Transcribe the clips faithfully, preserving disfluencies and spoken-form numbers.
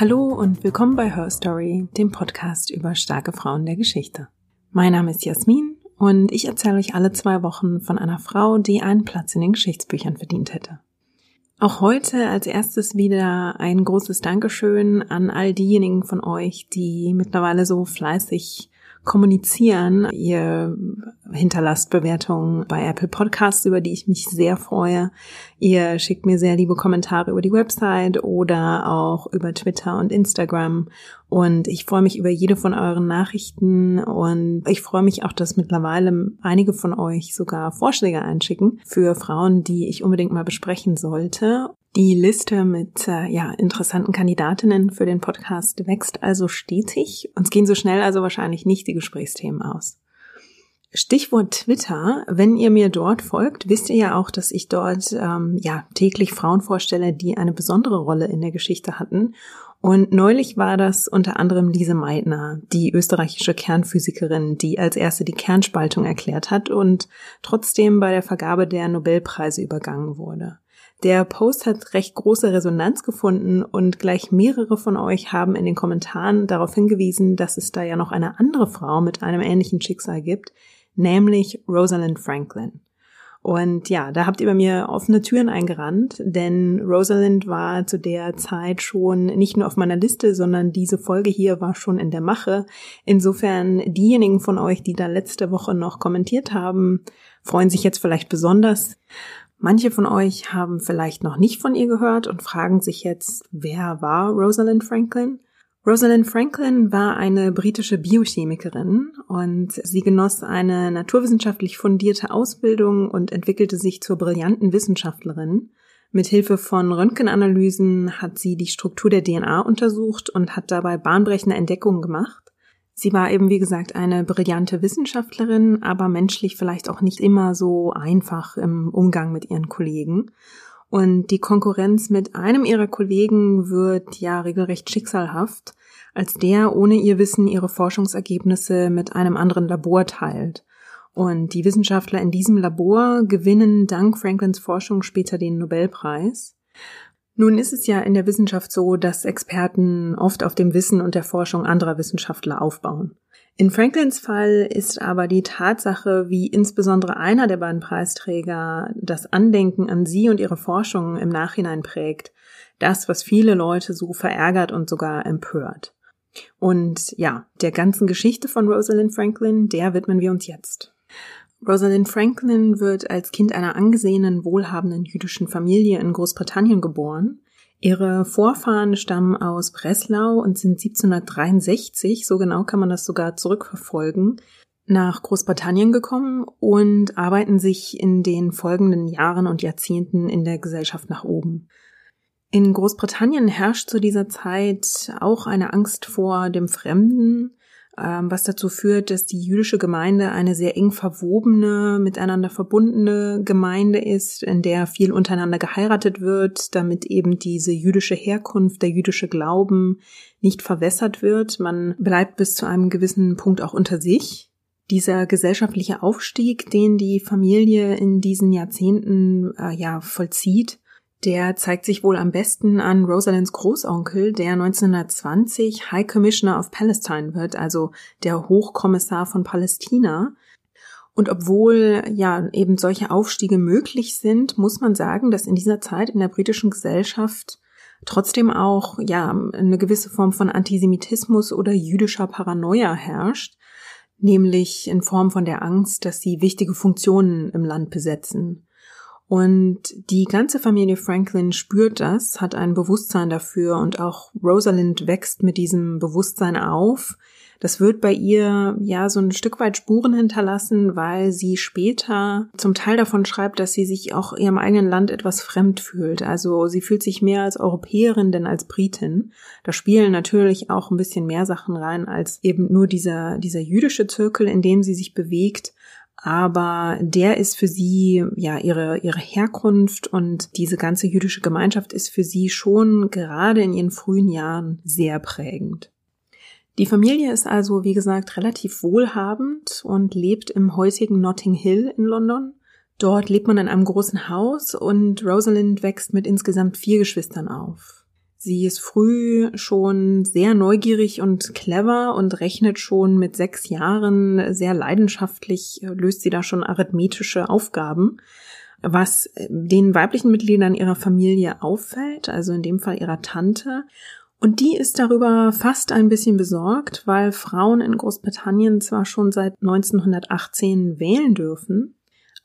Hallo und willkommen bei Her Story, dem Podcast über starke Frauen der Geschichte. Mein Name ist Jasmin und ich erzähle euch alle zwei Wochen von einer Frau, die einen Platz in den Geschichtsbüchern verdient hätte. Auch heute als erstes wieder ein großes Dankeschön an all diejenigen von euch, die mittlerweile so fleißig kommunizieren. Ihr hinterlasst Bewertungen bei Apple Podcasts, über die ich mich sehr freue. Ihr schickt mir sehr liebe Kommentare über die Website oder auch über Twitter und Instagram. Und ich freue mich über jede von euren Nachrichten und ich freue mich auch, dass mittlerweile einige von euch sogar Vorschläge einschicken für Frauen, die ich unbedingt mal besprechen sollte. Die Liste mit äh, ja interessanten Kandidatinnen für den Podcast wächst also stetig. Uns gehen so schnell also wahrscheinlich nicht die Gesprächsthemen aus. Stichwort Twitter. Wenn ihr mir dort folgt, wisst ihr ja auch, dass ich dort ähm, ja täglich Frauen vorstelle, die eine besondere Rolle in der Geschichte hatten. Und neulich war das unter anderem Lise Meitner, die österreichische Kernphysikerin, die als erste die Kernspaltung erklärt hat und trotzdem bei der Vergabe der Nobelpreise übergangen wurde. Der Post hat recht große Resonanz gefunden und gleich mehrere von euch haben in den Kommentaren darauf hingewiesen, dass es da ja noch eine andere Frau mit einem ähnlichen Schicksal gibt, nämlich Rosalind Franklin. Und ja, da habt ihr bei mir offene Türen eingerannt, denn Rosalind war zu der Zeit schon nicht nur auf meiner Liste, sondern diese Folge hier war schon in der Mache. Insofern diejenigen von euch, die da letzte Woche noch kommentiert haben, freuen sich jetzt vielleicht besonders. Manche von euch haben vielleicht noch nicht von ihr gehört und fragen sich jetzt, wer war Rosalind Franklin? Rosalind Franklin war eine britische Biochemikerin und sie genoss eine naturwissenschaftlich fundierte Ausbildung und entwickelte sich zur brillanten Wissenschaftlerin. Mit Hilfe von Röntgenanalysen hat sie die Struktur der D N A untersucht und hat dabei bahnbrechende Entdeckungen gemacht. Sie war eben, wie gesagt, eine brillante Wissenschaftlerin, aber menschlich vielleicht auch nicht immer so einfach im Umgang mit ihren Kollegen. Und die Konkurrenz mit einem ihrer Kollegen wird ja regelrecht schicksalhaft, als der ohne ihr Wissen ihre Forschungsergebnisse mit einem anderen Labor teilt. Und die Wissenschaftler in diesem Labor gewinnen dank Franklins Forschung später den Nobelpreis. Nun ist es ja in der Wissenschaft so, dass Experten oft auf dem Wissen und der Forschung anderer Wissenschaftler aufbauen. In Franklins Fall ist aber die Tatsache, wie insbesondere einer der beiden Preisträger das Andenken an sie und ihre Forschung im Nachhinein prägt, das, was viele Leute so verärgert und sogar empört. Und ja, der ganzen Geschichte von Rosalind Franklin, der widmen wir uns jetzt. Rosalind Franklin wird als Kind einer angesehenen, wohlhabenden jüdischen Familie in Großbritannien geboren. Ihre Vorfahren stammen aus Breslau und sind siebzehnhundertdreiundsechzig, so genau kann man das sogar zurückverfolgen, nach Großbritannien gekommen und arbeiten sich in den folgenden Jahren und Jahrzehnten in der Gesellschaft nach oben. In Großbritannien herrscht zu dieser Zeit auch eine Angst vor dem Fremden, was dazu führt, dass die jüdische Gemeinde eine sehr eng verwobene, miteinander verbundene Gemeinde ist, in der viel untereinander geheiratet wird, damit eben diese jüdische Herkunft, der jüdische Glauben nicht verwässert wird. Man bleibt bis zu einem gewissen Punkt auch unter sich. Dieser gesellschaftliche Aufstieg, den die Familie in diesen Jahrzehnten äh, ja vollzieht, der zeigt sich wohl am besten an Rosalinds Großonkel, der neunzehnhundertzwanzig High Commissioner of Palestine wird, also der Hochkommissar von Palästina. Und obwohl ja eben solche Aufstiege möglich sind, muss man sagen, dass in dieser Zeit in der britischen Gesellschaft trotzdem auch ja eine gewisse Form von Antisemitismus oder jüdischer Paranoia herrscht, nämlich in Form von der Angst, dass sie wichtige Funktionen im Land besetzen. Und die ganze Familie Franklin spürt das, hat ein Bewusstsein dafür und auch Rosalind wächst mit diesem Bewusstsein auf. Das wird bei ihr ja so ein Stück weit Spuren hinterlassen, weil sie später zum Teil davon schreibt, dass sie sich auch ihrem eigenen Land etwas fremd fühlt. Also sie fühlt sich mehr als Europäerin denn als Britin. Da spielen natürlich auch ein bisschen mehr Sachen rein als eben nur dieser, dieser jüdische Zirkel, in dem sie sich bewegt. Aber der ist für sie, ja, ihre, ihre Herkunft und diese ganze jüdische Gemeinschaft ist für sie schon gerade in ihren frühen Jahren sehr prägend. Die Familie ist also, wie gesagt, relativ wohlhabend und lebt im heutigen Notting Hill in London. Dort lebt man in einem großen Haus und Rosalind wächst mit insgesamt vier Geschwistern auf. Sie ist früh schon sehr neugierig und clever und rechnet schon mit sechs Jahren sehr leidenschaftlich, löst sie da schon arithmetische Aufgaben, was den weiblichen Mitgliedern ihrer Familie auffällt, also in dem Fall ihrer Tante. Und die ist darüber fast ein bisschen besorgt, weil Frauen in Großbritannien zwar schon seit neunzehnhundertachtzehn wählen dürfen,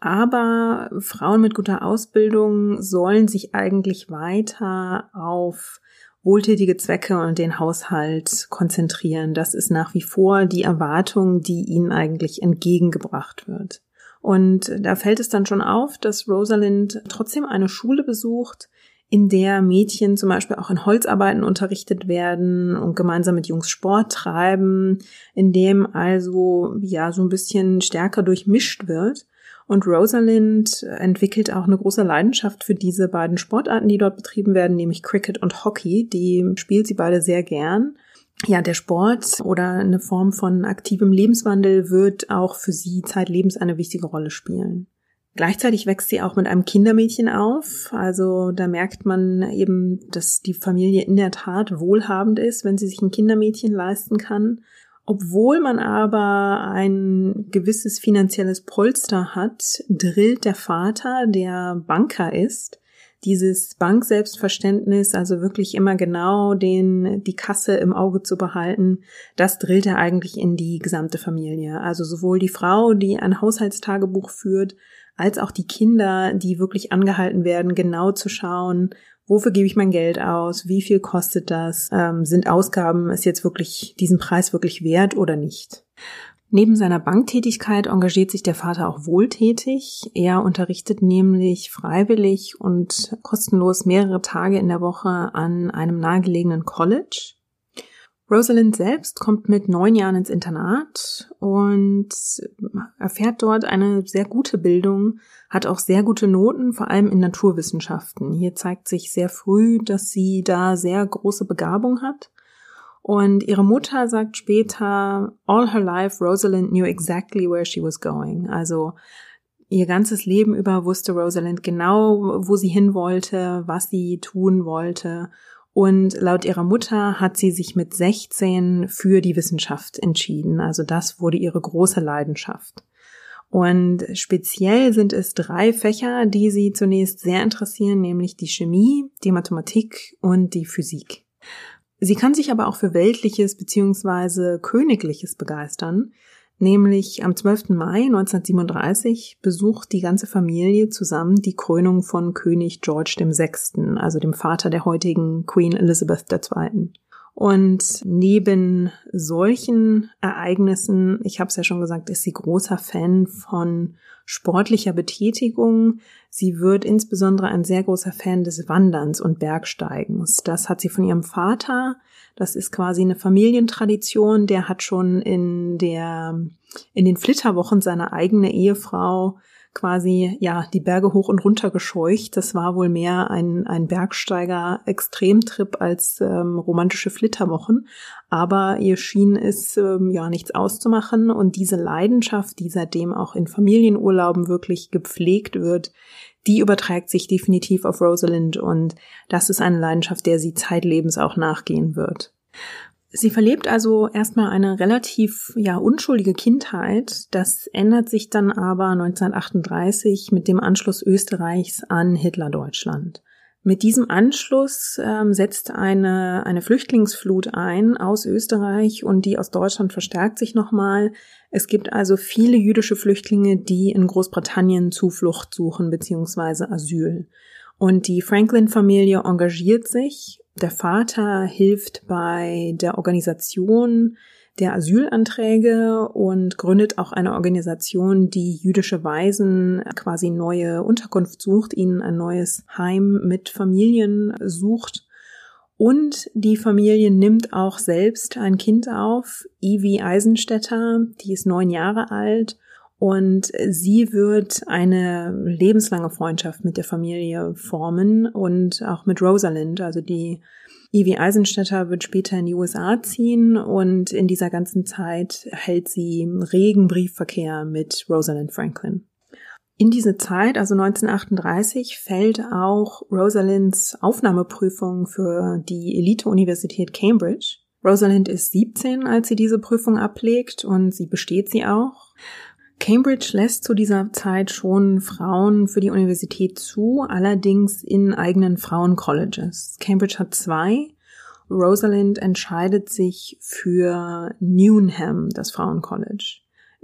aber Frauen mit guter Ausbildung sollen sich eigentlich weiter auf wohltätige Zwecke und den Haushalt konzentrieren. Das ist nach wie vor die Erwartung, die ihnen eigentlich entgegengebracht wird. Und da fällt es dann schon auf, dass Rosalind trotzdem eine Schule besucht, in der Mädchen zum Beispiel auch in Holzarbeiten unterrichtet werden und gemeinsam mit Jungs Sport treiben, in dem also ja so ein bisschen stärker durchmischt wird. Und Rosalind entwickelt auch eine große Leidenschaft für diese beiden Sportarten, die dort betrieben werden, nämlich Cricket und Hockey. Die spielt sie beide sehr gern. Ja, der Sport oder eine Form von aktivem Lebenswandel wird auch für sie zeitlebens eine wichtige Rolle spielen. Gleichzeitig wächst sie auch mit einem Kindermädchen auf. Also da merkt man eben, dass die Familie in der Tat wohlhabend ist, wenn sie sich ein Kindermädchen leisten kann. Obwohl man aber ein gewisses finanzielles Polster hat, drillt der Vater, der Banker ist, dieses Bankselbstverständnis, also wirklich immer genau den, die Kasse im Auge zu behalten, das drillt er eigentlich in die gesamte Familie. Also sowohl die Frau, die ein Haushaltstagebuch führt, als auch die Kinder, die wirklich angehalten werden, genau zu schauen, wofür gebe ich mein Geld aus, wie viel kostet das, ähm, sind Ausgaben, ist jetzt wirklich diesen Preis wirklich wert oder nicht. Neben seiner Banktätigkeit engagiert sich der Vater auch wohltätig. Er unterrichtet nämlich freiwillig und kostenlos mehrere Tage in der Woche an einem nahegelegenen College. Rosalind selbst kommt mit neun Jahren ins Internat und erfährt dort eine sehr gute Bildung, hat auch sehr gute Noten, vor allem in Naturwissenschaften. Hier zeigt sich sehr früh, dass sie da sehr große Begabung hat. Und ihre Mutter sagt später, all her life Rosalind knew exactly where she was going. Also ihr ganzes Leben über wusste Rosalind genau, wo sie hin wollte, was sie tun wollte. Und laut ihrer Mutter hat sie sich mit sechzehn für die Wissenschaft entschieden. Also das wurde ihre große Leidenschaft. Und speziell sind es drei Fächer, die sie zunächst sehr interessieren, nämlich die Chemie, die Mathematik und die Physik. Sie kann sich aber auch für Weltliches bzw. Königliches begeistern. Nämlich am zwölften Mai neunzehnhundertsiebenunddreißig besucht die ganze Familie zusammen die Krönung von König George der Sechste., also dem Vater der heutigen Queen Elizabeth der Zweite. Und neben solchen Ereignissen, ich habe es ja schon gesagt, ist sie großer Fan von sportlicher Betätigung. Sie wird insbesondere ein sehr großer Fan des Wanderns und Bergsteigens. Das hat sie von ihrem Vater. Das ist quasi eine Familientradition. Der hat schon in der, in den Flitterwochen seine eigene Ehefrau quasi, ja, die Berge hoch und runter gescheucht. Das war wohl mehr ein, ein Bergsteiger-Extremtrip als ähm, romantische Flitterwochen. Aber ihr schien es, ähm, ja, nichts auszumachen. Und diese Leidenschaft, die seitdem auch in Familienurlauben wirklich gepflegt wird, die überträgt sich definitiv auf Rosalind. Und das ist eine Leidenschaft, der sie zeitlebens auch nachgehen wird. Sie verlebt also erstmal eine relativ, ja, unschuldige Kindheit. Das ändert sich dann aber neunzehnhundertachtunddreißig mit dem Anschluss Österreichs an Hitlerdeutschland. Mit diesem Anschluss ähm, setzt eine, eine Flüchtlingsflut ein aus Österreich und die aus Deutschland verstärkt sich nochmal. Es gibt also viele jüdische Flüchtlinge, die in Großbritannien Zuflucht suchen bzw. Asyl. Und die Franklin-Familie engagiert sich. Der Vater hilft bei der Organisation der Asylanträge und gründet auch eine Organisation, die jüdische Waisen quasi neue Unterkunft sucht, ihnen ein neues Heim mit Familien sucht. Und die Familie nimmt auch selbst ein Kind auf, Evie Eisenstätter, die ist neun Jahre alt. Und sie wird eine lebenslange Freundschaft mit der Familie formen und auch mit Rosalind. Also die Evie Eisenstätter wird später in die U S A ziehen und in dieser ganzen Zeit hält sie regen Briefverkehr mit Rosalind Franklin. In diese Zeit, also neunzehnhundertachtunddreißig, fällt auch Rosalinds Aufnahmeprüfung für die Elite-Universität Cambridge. Rosalind ist siebzehn, als sie diese Prüfung ablegt, und sie besteht sie auch. Cambridge lässt zu dieser Zeit schon Frauen für die Universität zu, allerdings in eigenen Frauencolleges. Cambridge hat zwei. Rosalind entscheidet sich für Newnham, das Frauencollege.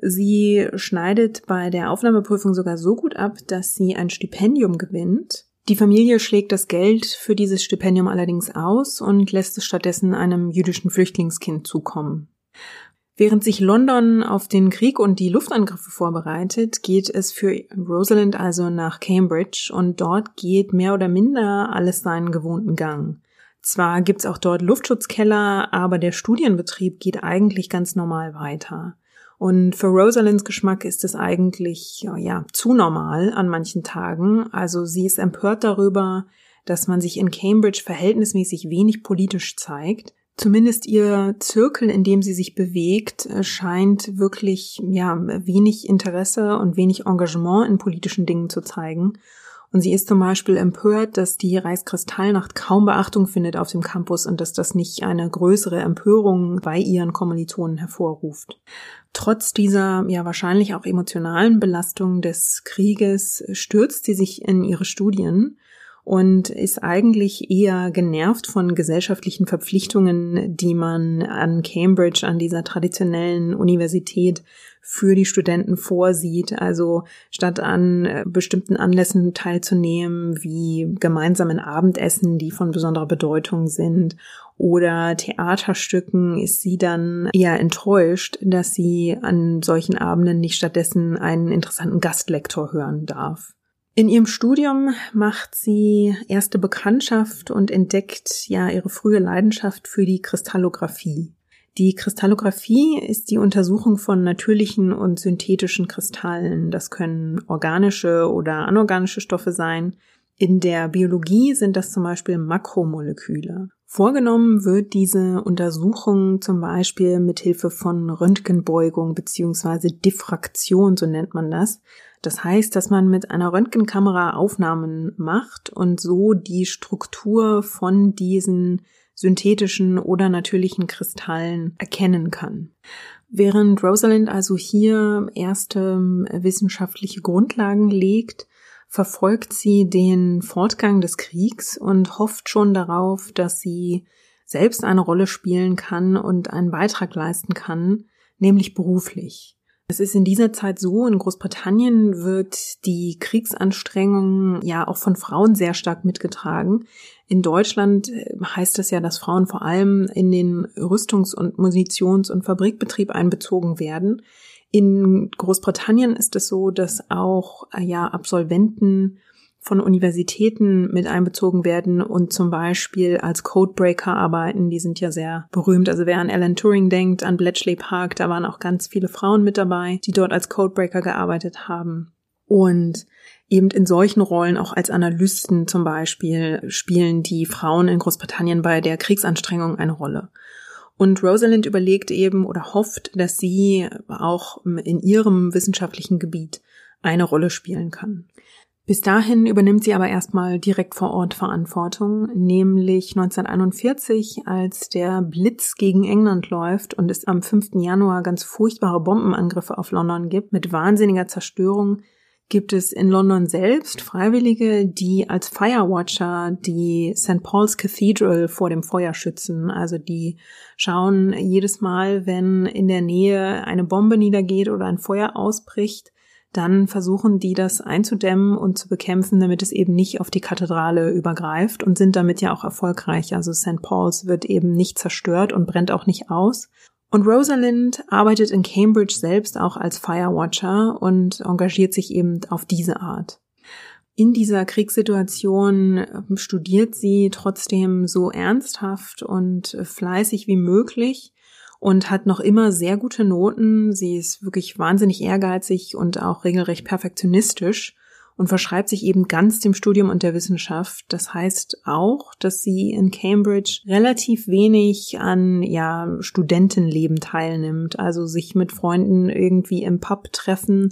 Sie schneidet bei der Aufnahmeprüfung sogar so gut ab, dass sie ein Stipendium gewinnt. Die Familie schlägt das Geld für dieses Stipendium allerdings aus und lässt es stattdessen einem jüdischen Flüchtlingskind zukommen. Während sich London auf den Krieg und die Luftangriffe vorbereitet, geht es für Rosalind also nach Cambridge, und dort geht mehr oder minder alles seinen gewohnten Gang. Zwar gibt's auch dort Luftschutzkeller, aber der Studienbetrieb geht eigentlich ganz normal weiter. Und für Rosalinds Geschmack ist es eigentlich ja zu normal an manchen Tagen. Also sie ist empört darüber, dass man sich in Cambridge verhältnismäßig wenig politisch zeigt. Zumindest ihr Zirkel, in dem sie sich bewegt, scheint wirklich ja wenig Interesse und wenig Engagement in politischen Dingen zu zeigen. Und sie ist zum Beispiel empört, dass die Reichskristallnacht kaum Beachtung findet auf dem Campus und dass das nicht eine größere Empörung bei ihren Kommilitonen hervorruft. Trotz dieser ja wahrscheinlich auch emotionalen Belastung des Krieges stürzt sie sich in ihre Studien und ist eigentlich eher genervt von gesellschaftlichen Verpflichtungen, die man an Cambridge, an dieser traditionellen Universität, für die Studenten vorsieht. Also statt an bestimmten Anlässen teilzunehmen, wie gemeinsamen Abendessen, die von besonderer Bedeutung sind, oder Theaterstücken, ist sie dann eher enttäuscht, dass sie an solchen Abenden nicht stattdessen einen interessanten Gastlektor hören darf. In ihrem Studium macht sie erste Bekanntschaft und entdeckt ja ihre frühe Leidenschaft für die Kristallographie. Die Kristallographie ist die Untersuchung von natürlichen und synthetischen Kristallen. Das können organische oder anorganische Stoffe sein. In der Biologie sind das zum Beispiel Makromoleküle. Vorgenommen wird diese Untersuchung zum Beispiel mit Hilfe von Röntgenbeugung bzw. Diffraktion, so nennt man das. Das heißt, dass man mit einer Röntgenkamera Aufnahmen macht und so die Struktur von diesen synthetischen oder natürlichen Kristallen erkennen kann. Während Rosalind also hier erste wissenschaftliche Grundlagen legt, verfolgt sie den Fortgang des Kriegs und hofft schon darauf, dass sie selbst eine Rolle spielen kann und einen Beitrag leisten kann, nämlich beruflich. Es ist in dieser Zeit so, in Großbritannien wird die Kriegsanstrengung ja auch von Frauen sehr stark mitgetragen. In Deutschland heißt es ja, dass Frauen vor allem in den Rüstungs- und Munitions- und Fabrikbetrieb einbezogen werden. In Großbritannien ist es so, dass auch ja Absolventen von Universitäten mit einbezogen werden und zum Beispiel als Codebreaker arbeiten. Die sind ja sehr berühmt. Also wer an Alan Turing denkt, an Bletchley Park, da waren auch ganz viele Frauen mit dabei, die dort als Codebreaker gearbeitet haben. Und eben in solchen Rollen, auch als Analysten zum Beispiel, spielen die Frauen in Großbritannien bei der Kriegsanstrengung eine Rolle. Und Rosalind überlegt eben oder hofft, dass sie auch in ihrem wissenschaftlichen Gebiet eine Rolle spielen kann. Bis dahin übernimmt sie aber erstmal direkt vor Ort Verantwortung, nämlich neunzehnhunderteinundvierzig, als der Blitz gegen England läuft und es am fünften Januar ganz furchtbare Bombenangriffe auf London gibt, mit wahnsinniger Zerstörung, gibt es in London selbst Freiwillige, die als Firewatcher die Saint Paul's Cathedral vor dem Feuer schützen. Also die schauen jedes Mal, wenn in der Nähe eine Bombe niedergeht oder ein Feuer ausbricht, dann versuchen die das einzudämmen und zu bekämpfen, damit es eben nicht auf die Kathedrale übergreift und sind damit ja auch erfolgreich. Also Saint Paul's wird eben nicht zerstört und brennt auch nicht aus. Und Rosalind arbeitet in Cambridge selbst auch als Firewatcher und engagiert sich eben auf diese Art. In dieser Kriegssituation studiert sie trotzdem so ernsthaft und fleißig wie möglich und hat noch immer sehr gute Noten. Sie ist wirklich wahnsinnig ehrgeizig und auch regelrecht perfektionistisch und verschreibt sich eben ganz dem Studium und der Wissenschaft. Das heißt auch, dass sie in Cambridge relativ wenig an ja Studentenleben teilnimmt, also sich mit Freunden irgendwie im Pub treffen,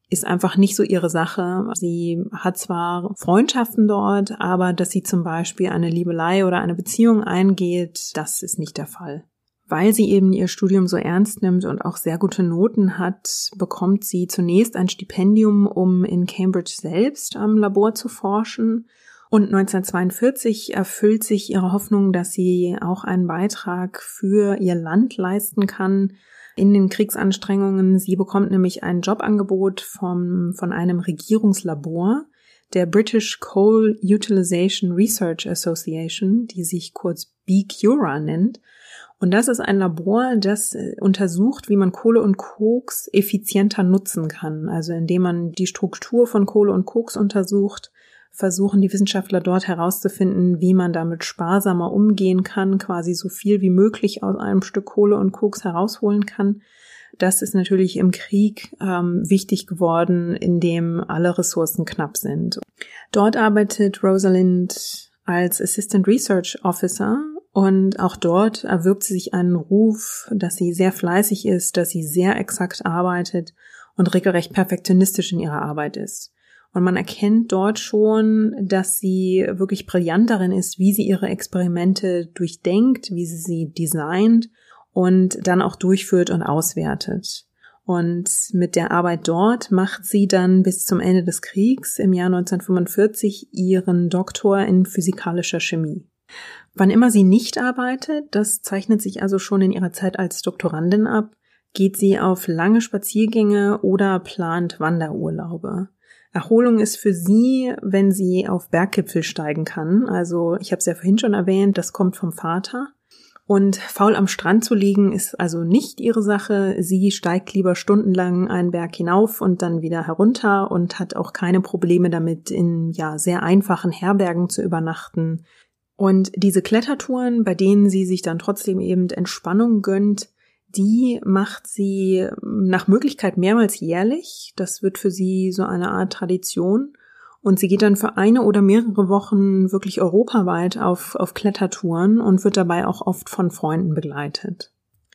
ist einfach nicht so ihre Sache. Sie hat zwar Freundschaften dort, aber dass sie zum Beispiel eine Liebelei oder eine Beziehung eingeht, das ist nicht der Fall. Weil sie eben ihr Studium so ernst nimmt und auch sehr gute Noten hat, bekommt sie zunächst ein Stipendium, um in Cambridge selbst am Labor zu forschen. Und neunzehnhundertzweiundvierzig erfüllt sich ihre Hoffnung, dass sie auch einen Beitrag für ihr Land leisten kann in den Kriegsanstrengungen. Sie bekommt nämlich ein Jobangebot vom, von einem Regierungslabor, der British Coal Utilization Research Association, die sich kurz B C U R A nennt. Und das ist ein Labor, das untersucht, wie man Kohle und Koks effizienter nutzen kann. Also indem man die Struktur von Kohle und Koks untersucht, versuchen die Wissenschaftler dort herauszufinden, wie man damit sparsamer umgehen kann, quasi so viel wie möglich aus einem Stück Kohle und Koks herausholen kann. Das ist natürlich im Krieg ähm, wichtig geworden, in dem alle Ressourcen knapp sind. Dort arbeitet Rosalind als Assistant Research Officer und auch dort erwirbt sie sich einen Ruf, dass sie sehr fleißig ist, dass sie sehr exakt arbeitet und regelrecht perfektionistisch in ihrer Arbeit ist. Und man erkennt dort schon, dass sie wirklich brillant darin ist, wie sie ihre Experimente durchdenkt, wie sie sie designt und dann auch durchführt und auswertet. Und mit der Arbeit dort macht sie dann bis zum Ende des Kriegs im Jahr neunzehnhundertfünfundvierzig ihren Doktor in physikalischer Chemie. Wann immer sie nicht arbeitet, das zeichnet sich also schon in ihrer Zeit als Doktorandin ab, geht sie auf lange Spaziergänge oder plant Wanderurlaube. Erholung ist für sie, wenn sie auf Berggipfel steigen kann. Also ich habe es ja vorhin schon erwähnt, das kommt vom Vater. Und faul am Strand zu liegen ist also nicht ihre Sache. Sie steigt lieber stundenlang einen Berg hinauf und dann wieder herunter und hat auch keine Probleme damit, in ja sehr einfachen Herbergen zu übernachten. Und diese Klettertouren, bei denen sie sich dann trotzdem eben Entspannung gönnt, die macht sie nach Möglichkeit mehrmals jährlich. Das wird für sie so eine Art Tradition. Und sie geht dann für eine oder mehrere Wochen wirklich europaweit auf, auf Klettertouren und wird dabei auch oft von Freunden begleitet.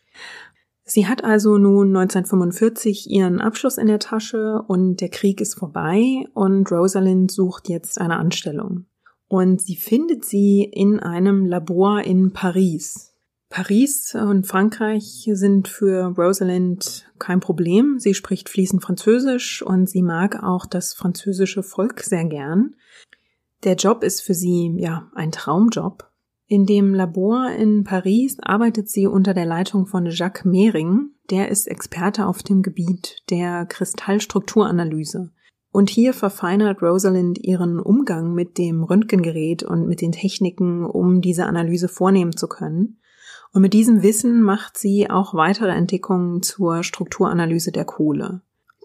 Sie hat also nun neunzehnhundertfünfundvierzig ihren Abschluss in der Tasche und der Krieg ist vorbei und Rosalind sucht jetzt eine Anstellung. Und sie findet sie in einem Labor in Paris. Paris und Frankreich sind für Rosalind kein Problem. Sie spricht fließend Französisch und sie mag auch das französische Volk sehr gern. Der Job ist für sie, ja, ein Traumjob. In dem Labor in Paris arbeitet sie unter der Leitung von Jacques Mehring. Der ist Experte auf dem Gebiet der Kristallstrukturanalyse. Und hier verfeinert Rosalind ihren Umgang mit dem Röntgengerät und mit den Techniken, um diese Analyse vornehmen zu können. Und mit diesem Wissen macht sie auch weitere Entdeckungen zur Strukturanalyse der Kohle.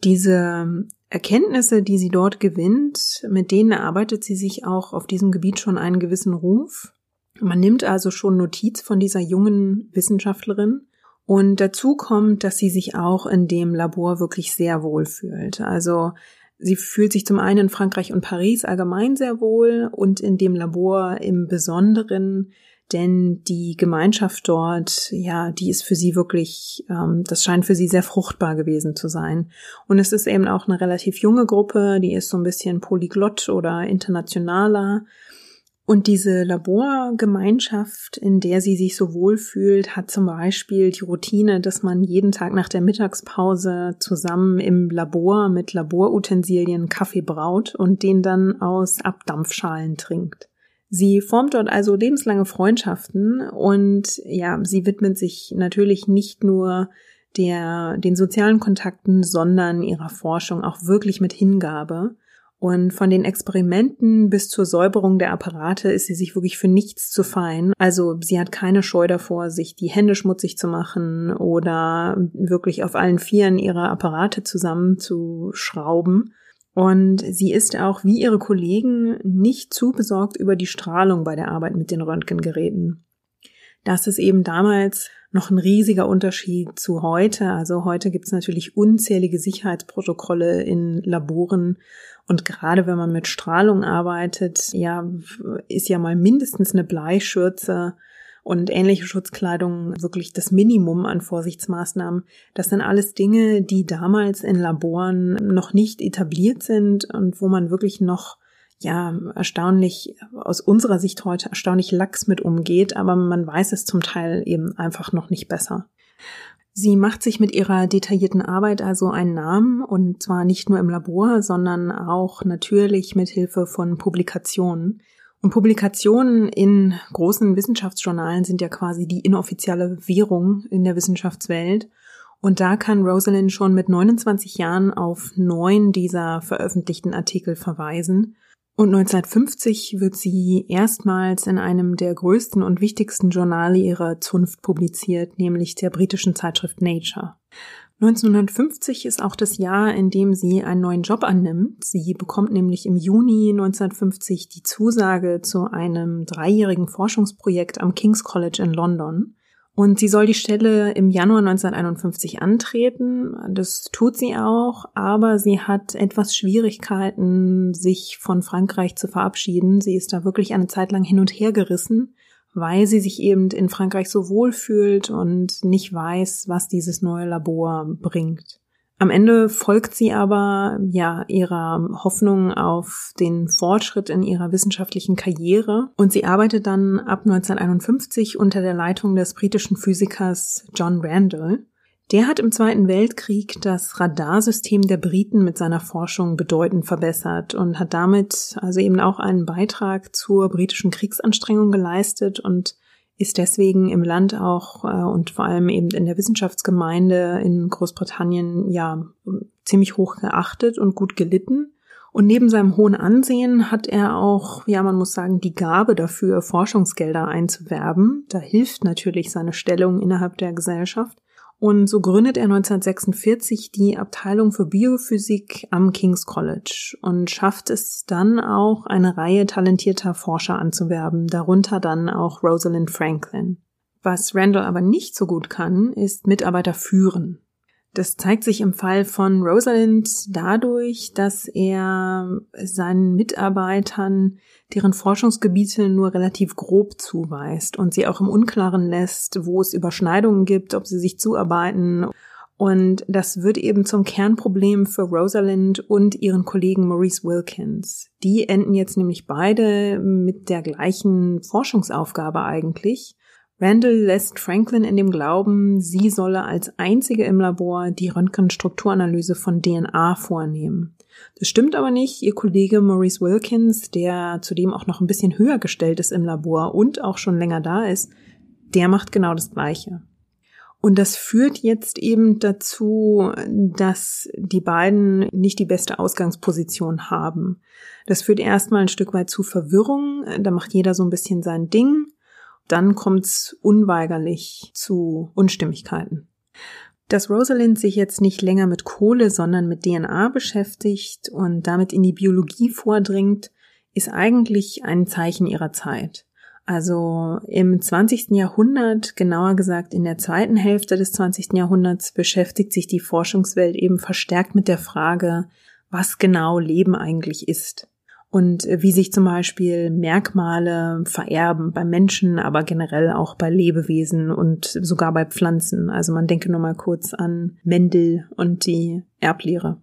Diese Erkenntnisse, die sie dort gewinnt, mit denen erarbeitet sie sich auch auf diesem Gebiet schon einen gewissen Ruf. Man nimmt also schon Notiz von dieser jungen Wissenschaftlerin. Und dazu kommt, dass sie sich auch in dem Labor wirklich sehr wohl fühlt. Also sie fühlt sich zum einen in Frankreich und Paris allgemein sehr wohl und in dem Labor im Besonderen. Denn die Gemeinschaft dort, ja, die ist für sie wirklich, ähm, das scheint für sie sehr fruchtbar gewesen zu sein. Und es ist eben auch eine relativ junge Gruppe, die ist so ein bisschen polyglott oder internationaler. Und diese Laborgemeinschaft, in der sie sich so wohl fühlt, hat zum Beispiel die Routine, dass man jeden Tag nach der Mittagspause zusammen im Labor mit Laborutensilien Kaffee braut und den dann aus Abdampfschalen trinkt. Sie formt dort also lebenslange Freundschaften und ja, sie widmet sich natürlich nicht nur der, den sozialen Kontakten, sondern ihrer Forschung auch wirklich mit Hingabe. Und von den Experimenten bis zur Säuberung der Apparate ist sie sich wirklich für nichts zu fein. Also sie hat keine Scheu davor, sich die Hände schmutzig zu machen oder wirklich auf allen Vieren ihre Apparate zusammenzuschrauben. Und sie ist auch, wie ihre Kollegen, nicht zu besorgt über die Strahlung bei der Arbeit mit den Röntgengeräten. Das ist eben damals noch ein riesiger Unterschied zu heute. Also heute gibt es natürlich unzählige Sicherheitsprotokolle in Laboren. Und gerade wenn man mit Strahlung arbeitet, ja, ist ja mal mindestens eine Bleischürze und ähnliche Schutzkleidung wirklich das Minimum an Vorsichtsmaßnahmen. Das sind alles Dinge, die damals in Laboren noch nicht etabliert sind und wo man wirklich noch, ja, erstaunlich, aus unserer Sicht heute erstaunlich lax mit umgeht, aber man weiß es zum Teil eben einfach noch nicht besser. Sie macht sich mit ihrer detaillierten Arbeit also einen Namen, und zwar nicht nur im Labor, sondern auch natürlich mit Hilfe von Publikationen. Und Publikationen in großen Wissenschaftsjournalen sind ja quasi die inoffizielle Währung in der Wissenschaftswelt. Und da kann Rosalind schon mit neunundzwanzig Jahren auf neun dieser veröffentlichten Artikel verweisen. Und neunzehnhundertfünfzig wird sie erstmals in einem der größten und wichtigsten Journale ihrer Zunft publiziert, nämlich der britischen Zeitschrift Nature. neunzehnhundertfünfzig ist auch das Jahr, in dem sie einen neuen Job annimmt. Sie bekommt nämlich im Juni neunzehnhundertfünfzig die Zusage zu einem dreijährigen Forschungsprojekt am King's College in London. Und sie soll die Stelle im Januar neunzehnhunderteinundfünfzig antreten. Das tut sie auch, aber sie hat etwas Schwierigkeiten, sich von Frankreich zu verabschieden. Sie ist da wirklich eine Zeit lang hin und her gerissen, weil sie sich eben in Frankreich so wohl fühlt und nicht weiß, was dieses neue Labor bringt. Am Ende folgt sie aber ja ihrer Hoffnung auf den Fortschritt in ihrer wissenschaftlichen Karriere, und sie arbeitet dann ab neunzehnhunderteinundfünfzig unter der Leitung des britischen Physikers John Randall. Der hat im Zweiten Weltkrieg das Radarsystem der Briten mit seiner Forschung bedeutend verbessert und hat damit also eben auch einen Beitrag zur britischen Kriegsanstrengung geleistet und ist deswegen im Land auch äh, und vor allem eben in der Wissenschaftsgemeinde in Großbritannien ja ziemlich hoch geachtet und gut gelitten. Und neben seinem hohen Ansehen hat er auch, ja, man muss sagen, die Gabe dafür, Forschungsgelder einzuwerben. Da hilft natürlich seine Stellung innerhalb der Gesellschaft. Und so gründet er neunzehnhundertsechsundvierzig die Abteilung für Biophysik am King's College und schafft es dann auch, eine Reihe talentierter Forscher anzuwerben, darunter dann auch Rosalind Franklin. Was Randall aber nicht so gut kann, ist Mitarbeiter führen. Das zeigt sich im Fall von Rosalind dadurch, dass er seinen Mitarbeitern deren Forschungsgebiete nur relativ grob zuweist und sie auch im Unklaren lässt, wo es Überschneidungen gibt, ob sie sich zuarbeiten. Und das wird eben zum Kernproblem für Rosalind und ihren Kollegen Maurice Wilkins. Die enden jetzt nämlich beide mit der gleichen Forschungsaufgabe eigentlich. Randall lässt Franklin in dem Glauben, sie solle als einzige im Labor die Röntgenstrukturanalyse von D N A vornehmen. Das stimmt aber nicht. Ihr Kollege Maurice Wilkins, der zudem auch noch ein bisschen höher gestellt ist im Labor und auch schon länger da ist, der macht genau das Gleiche. Und das führt jetzt eben dazu, dass die beiden nicht die beste Ausgangsposition haben. Das führt erstmal ein Stück weit zu Verwirrung. Da macht jeder so ein bisschen sein Ding. Dann kommt's unweigerlich zu Unstimmigkeiten. Dass Rosalind sich jetzt nicht länger mit Kohle, sondern mit D N A beschäftigt und damit in die Biologie vordringt, ist eigentlich ein Zeichen ihrer Zeit. Also im zwanzigsten Jahrhundert, genauer gesagt in der zweiten Hälfte des zwanzigsten Jahrhunderts, beschäftigt sich die Forschungswelt eben verstärkt mit der Frage, was genau Leben eigentlich ist. Und wie sich zum Beispiel Merkmale vererben bei Menschen, aber generell auch bei Lebewesen und sogar bei Pflanzen. Also man denke nur mal kurz an Mendel und die Erblehre.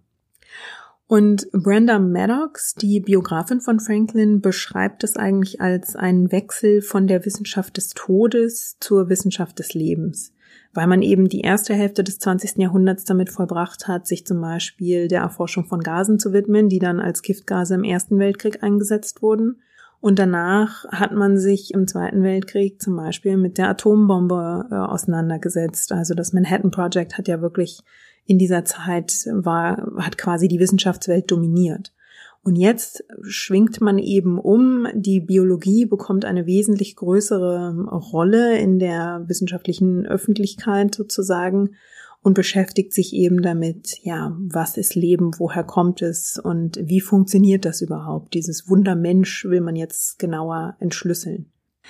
Und Brenda Maddox, die Biografin von Franklin, beschreibt es eigentlich als einen Wechsel von der Wissenschaft des Todes zur Wissenschaft des Lebens, weil man eben die erste Hälfte des zwanzigsten Jahrhunderts damit vollbracht hat, sich zum Beispiel der Erforschung von Gasen zu widmen, die dann als Giftgase im Ersten Weltkrieg eingesetzt wurden. Und danach hat man sich im Zweiten Weltkrieg zum Beispiel mit der Atombombe äh, auseinandergesetzt. Also das Manhattan Project hat ja wirklich in dieser Zeit war, hat quasi die Wissenschaftswelt dominiert. Und jetzt schwingt man eben um, die Biologie bekommt eine wesentlich größere Rolle in der wissenschaftlichen Öffentlichkeit sozusagen und beschäftigt sich eben damit, ja, was ist Leben, woher kommt es und wie funktioniert das überhaupt? Dieses Wunder Mensch will man jetzt genauer entschlüsseln.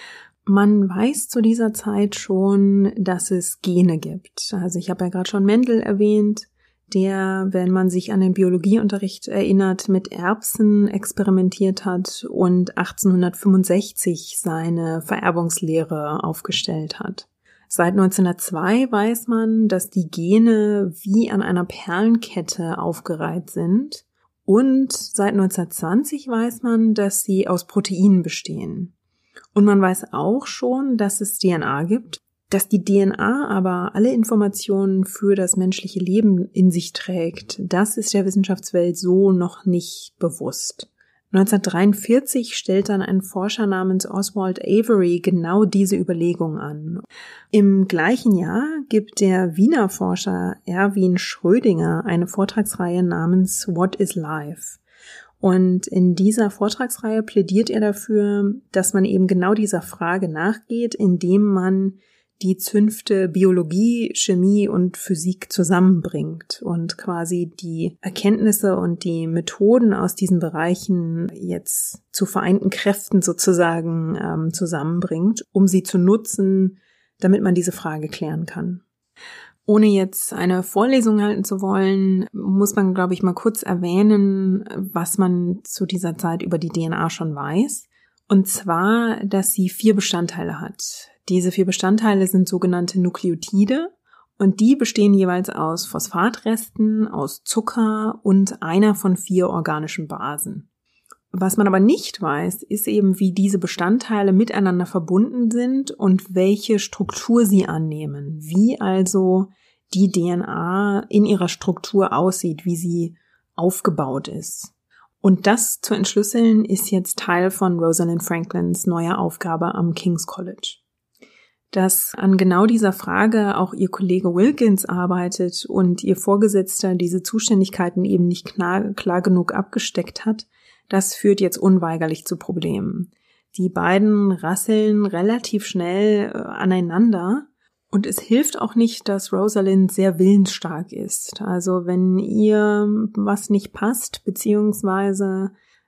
Man weiß zu dieser Zeit schon, dass es Gene gibt. Also ich habe ja gerade schon Mendel erwähnt. der, wenn man sich an den Biologieunterricht erinnert, mit Erbsen experimentiert hat und achtzehnhundertfünfundsechzig seine Vererbungslehre aufgestellt hat. Seit neunzehnhundertzwei weiß man, dass die Gene wie an einer Perlenkette aufgereiht sind und seit neunzehnhundertzwanzig weiß man, dass sie aus Proteinen bestehen. Und man weiß auch schon, dass es D N A gibt, dass die D N A aber alle Informationen für das menschliche Leben in sich trägt. Das ist der Wissenschaftswelt so noch nicht bewusst. neunzehnhundertdreiundvierzig stellt dann ein Forscher namens Oswald Avery genau diese Überlegung an. Im gleichen Jahr gibt der Wiener Forscher Erwin Schrödinger eine Vortragsreihe namens What is Life? Und in dieser Vortragsreihe plädiert er dafür, dass man eben genau dieser Frage nachgeht, indem man die Zünfte Biologie, Chemie und Physik zusammenbringt und quasi die Erkenntnisse und die Methoden aus diesen Bereichen jetzt zu vereinten Kräften sozusagen ähm, zusammenbringt, um sie zu nutzen, damit man diese Frage klären kann. Ohne jetzt eine Vorlesung halten zu wollen, muss man, glaube ich, mal kurz erwähnen, was man zu dieser Zeit über die D N A schon weiß. Und zwar, dass sie vier Bestandteile hat. Diese vier Bestandteile sind sogenannte Nukleotide und die bestehen jeweils aus Phosphatresten, aus Zucker und einer von vier organischen Basen. Was man aber nicht weiß, ist eben, wie diese Bestandteile miteinander verbunden sind und welche Struktur sie annehmen, wie also die D N A in ihrer Struktur aussieht, wie sie aufgebaut ist. Und das zu entschlüsseln ist jetzt Teil von Rosalind Franklins neuer Aufgabe am King's College. Dass an genau dieser Frage auch ihr Kollege Wilkins arbeitet und ihr Vorgesetzter diese Zuständigkeiten eben nicht klar, klar genug abgesteckt hat, das führt jetzt unweigerlich zu Problemen. Die beiden rasseln relativ schnell äh, aneinander und es hilft auch nicht, dass Rosalind sehr willensstark ist. Also wenn ihr was nicht passt, beziehungsweise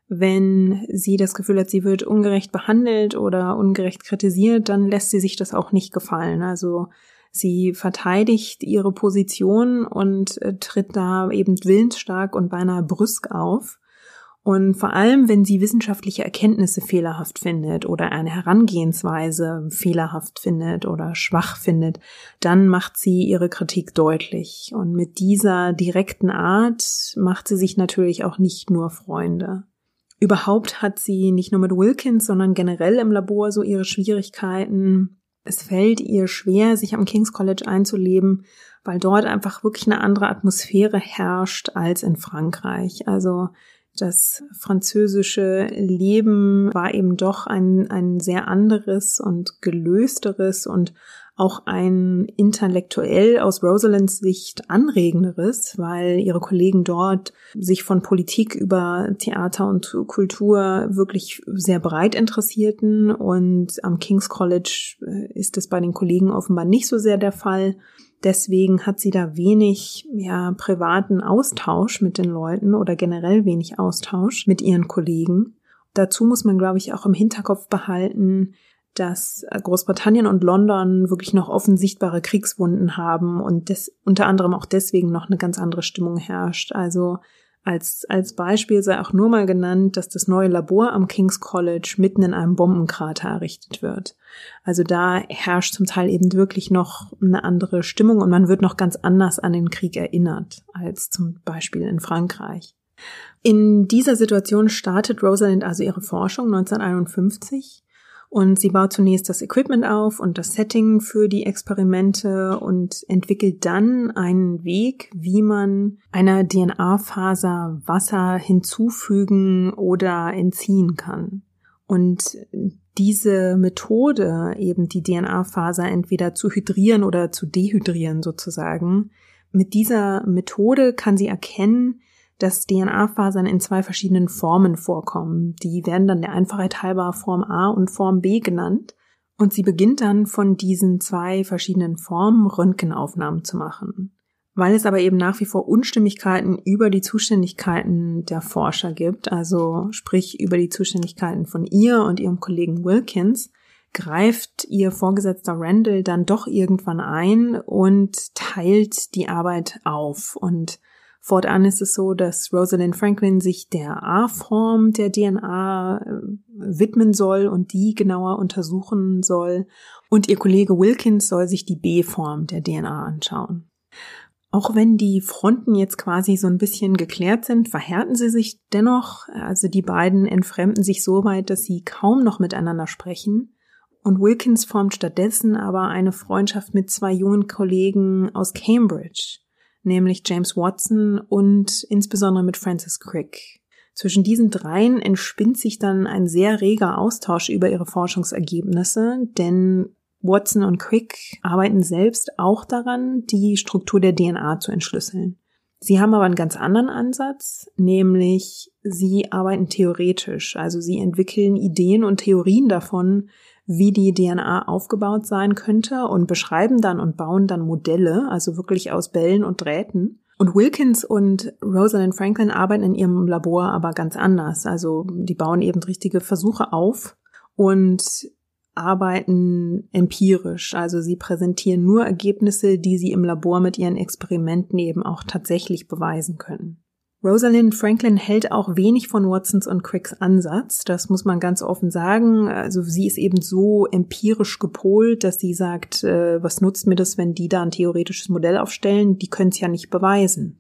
wenn sie das Gefühl hat, sie wird ungerecht behandelt oder ungerecht kritisiert, dann lässt sie sich das auch nicht gefallen. Also sie verteidigt ihre Position und äh, tritt da eben willensstark und beinahe brüsk auf. Und vor allem, wenn sie wissenschaftliche Erkenntnisse fehlerhaft findet oder eine Herangehensweise fehlerhaft findet oder schwach findet, dann macht sie ihre Kritik deutlich. Und mit dieser direkten Art macht sie sich natürlich auch nicht nur Freunde. Überhaupt hat sie nicht nur mit Wilkins, sondern generell im Labor so ihre Schwierigkeiten. Es fällt ihr schwer, sich am King's College einzuleben, weil dort einfach wirklich eine andere Atmosphäre herrscht als in Frankreich. Also das französische Leben war eben doch ein, ein sehr anderes und gelösteres und auch ein intellektuell aus Rosalinds Sicht anregenderes, weil ihre Kollegen dort sich von Politik über Theater und Kultur wirklich sehr breit interessierten und am King's College ist es bei den Kollegen offenbar nicht so sehr der Fall. Deswegen hat sie da wenig, ja, privaten Austausch mit den Leuten oder generell wenig Austausch mit ihren Kollegen. Dazu muss man, glaube ich, auch im Hinterkopf behalten, dass Großbritannien und London wirklich noch offen sichtbare Kriegswunden haben und des, unter anderem auch deswegen noch eine ganz andere Stimmung herrscht. Also als, als Beispiel sei auch nur mal genannt, dass das neue Labor am King's College mitten in einem Bombenkrater errichtet wird. Also da herrscht zum Teil eben wirklich noch eine andere Stimmung und man wird noch ganz anders an den Krieg erinnert als zum Beispiel in Frankreich. In dieser Situation startet Rosalind also ihre Forschung neunzehnhunderteinundfünfzig. Und sie baut zunächst das Equipment auf und das Setting für die Experimente und entwickelt dann einen Weg, wie man einer D N A-Faser Wasser hinzufügen oder entziehen kann. Und diese Methode, eben die D N A-Faser entweder zu hydrieren oder zu dehydrieren sozusagen, mit dieser Methode kann sie erkennen, dass D N A-Fasern in zwei verschiedenen Formen vorkommen. Die werden dann der Einfachheit halber Form A und Form B genannt. Und sie beginnt dann von diesen zwei verschiedenen Formen Röntgenaufnahmen zu machen. Weil es aber eben nach wie vor Unstimmigkeiten über die Zuständigkeiten der Forscher gibt, also sprich über die Zuständigkeiten von ihr und ihrem Kollegen Wilkins, greift ihr Vorgesetzter Randall dann doch irgendwann ein und teilt die Arbeit auf und Fortan ist es so, dass Rosalind Franklin sich der A-Form der D N A äh, widmen soll und die genauer untersuchen soll. Und ihr Kollege Wilkins soll sich die B-Form der D N A anschauen. Auch wenn die Fronten jetzt quasi so ein bisschen geklärt sind, verhärten sie sich dennoch. Also die beiden entfremden sich so weit, dass sie kaum noch miteinander sprechen. Und Wilkins formt stattdessen aber eine Freundschaft mit zwei jungen Kollegen aus Cambridge, nämlich James Watson und insbesondere mit Francis Crick. Zwischen diesen dreien entspinnt sich dann ein sehr reger Austausch über ihre Forschungsergebnisse, denn Watson und Crick arbeiten selbst auch daran, die Struktur der D N A zu entschlüsseln. Sie haben aber einen ganz anderen Ansatz, nämlich sie arbeiten theoretisch, also sie entwickeln Ideen und Theorien davon, wie die D N A aufgebaut sein könnte und beschreiben dann und bauen dann Modelle, also wirklich aus Bällen und Drähten. Und Wilkins und Rosalind Franklin arbeiten in ihrem Labor aber ganz anders. Also die bauen eben richtige Versuche auf und arbeiten empirisch. Also sie präsentieren nur Ergebnisse, die sie im Labor mit ihren Experimenten eben auch tatsächlich beweisen können. Rosalind Franklin hält auch wenig von Watsons und Cricks Ansatz, das muss man ganz offen sagen. Also sie ist eben so empirisch gepolt, dass sie sagt, äh, was nutzt mir das, wenn die da ein theoretisches Modell aufstellen? Die können es ja nicht beweisen.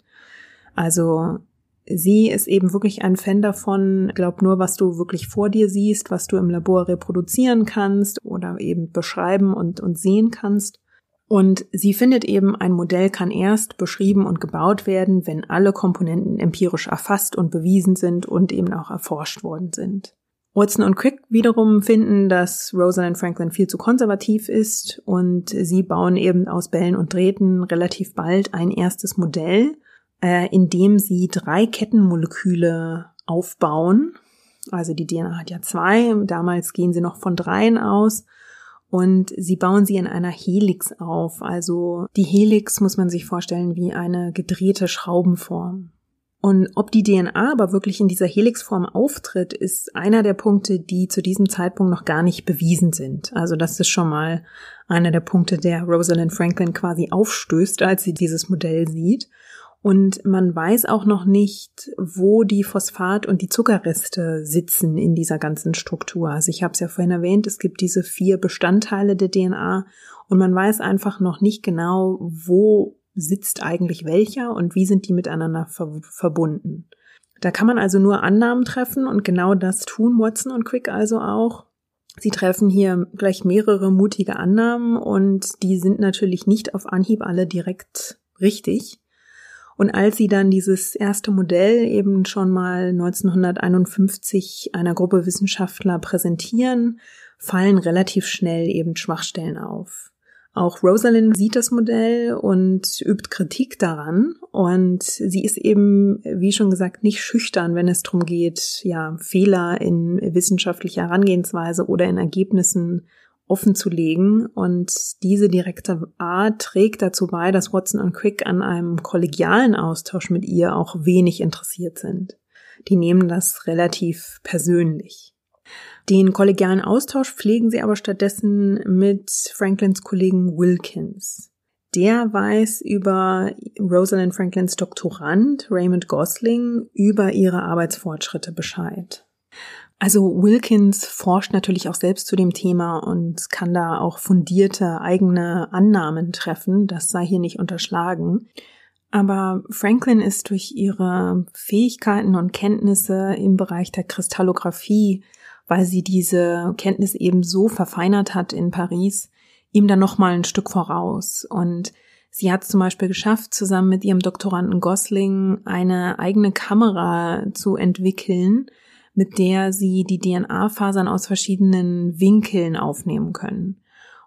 Also sie ist eben wirklich ein Fan davon, glaub nur, was du wirklich vor dir siehst, was du im Labor reproduzieren kannst oder eben beschreiben und, und sehen kannst. Und sie findet eben, ein Modell kann erst beschrieben und gebaut werden, wenn alle Komponenten empirisch erfasst und bewiesen sind und eben auch erforscht worden sind. Watson und Crick wiederum finden, dass Rosalind Franklin viel zu konservativ ist und sie bauen eben aus Bällen und Drähten relativ bald ein erstes Modell, äh, in dem sie drei Kettenmoleküle aufbauen. Also die D N A hat ja zwei, damals gehen sie noch von dreien aus. Und sie bauen sie in einer Helix auf. Also die Helix muss man sich vorstellen wie eine gedrehte Schraubenform. Und ob die D N A aber wirklich in dieser Helixform auftritt, ist einer der Punkte, die zu diesem Zeitpunkt noch gar nicht bewiesen sind. Also das ist schon mal einer der Punkte, der Rosalind Franklin quasi aufstößt, als sie dieses Modell sieht. Und man weiß auch noch nicht, wo die Phosphat- und die Zuckerreste sitzen in dieser ganzen Struktur. Also ich habe es ja vorhin erwähnt, es gibt diese vier Bestandteile der D N A und man weiß einfach noch nicht genau, wo sitzt eigentlich welcher und wie sind die miteinander ver- verbunden. Da kann man also nur Annahmen treffen und genau das tun Watson und Crick also auch. Sie treffen hier gleich mehrere mutige Annahmen und die sind natürlich nicht auf Anhieb alle direkt richtig. Und als sie dann dieses erste Modell eben schon mal neunzehnhunderteinundfünfzig einer Gruppe Wissenschaftler präsentieren, fallen relativ schnell eben Schwachstellen auf. Auch Rosalind sieht das Modell und übt Kritik daran und sie ist eben, wie schon gesagt, nicht schüchtern, wenn es darum geht, ja, Fehler in wissenschaftlicher Herangehensweise oder in Ergebnissen offen zu legen, und diese direkte Art trägt dazu bei, dass Watson und Crick an einem kollegialen Austausch mit ihr auch wenig interessiert sind. Die nehmen das relativ persönlich. Den kollegialen Austausch pflegen sie aber stattdessen mit Franklins Kollegen Wilkins. Der weiß über Rosalind Franklins Doktorand Raymond Gosling über ihre Arbeitsfortschritte Bescheid. Also Wilkins forscht natürlich auch selbst zu dem Thema und kann da auch fundierte eigene Annahmen treffen, das sei hier nicht unterschlagen. Aber Franklin ist durch ihre Fähigkeiten und Kenntnisse im Bereich der Kristallographie, weil sie diese Kenntnis eben so verfeinert hat in Paris, ihm dann nochmal ein Stück voraus. Und sie hat es zum Beispiel geschafft, zusammen mit ihrem Doktoranden Gosling eine eigene Kamera zu entwickeln, mit der sie die D N A-Fasern aus verschiedenen Winkeln aufnehmen können.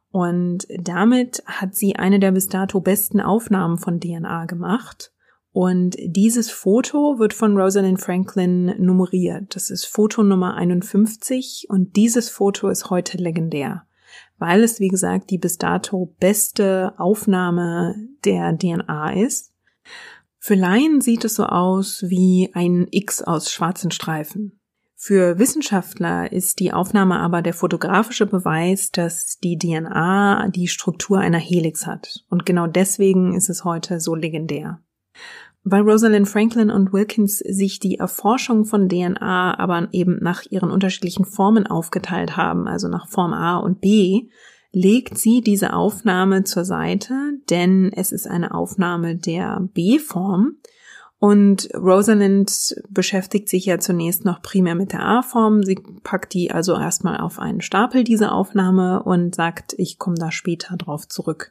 Und damit hat sie eine der bis dato besten Aufnahmen von D N A gemacht. Und dieses Foto wird von Rosalind Franklin nummeriert. Das ist Foto Nummer einundfünfzig und dieses Foto ist heute legendär, weil es, wie gesagt, die bis dato beste Aufnahme der D N A ist. Für Laien sieht es so aus wie ein X aus schwarzen Streifen. Für Wissenschaftler ist die Aufnahme aber der fotografische Beweis, dass die D N A die Struktur einer Helix hat. Und genau deswegen ist es heute so legendär. Weil Rosalind Franklin und Wilkins sich die Erforschung von D N A aber eben nach ihren unterschiedlichen Formen aufgeteilt haben, also nach Form A und B, legt sie diese Aufnahme zur Seite, denn es ist eine Aufnahme der B-Form und Rosalind beschäftigt sich ja zunächst noch primär mit der A-Form. Sie packt die also erstmal auf einen Stapel, diese Aufnahme, und sagt, ich komme da später drauf zurück.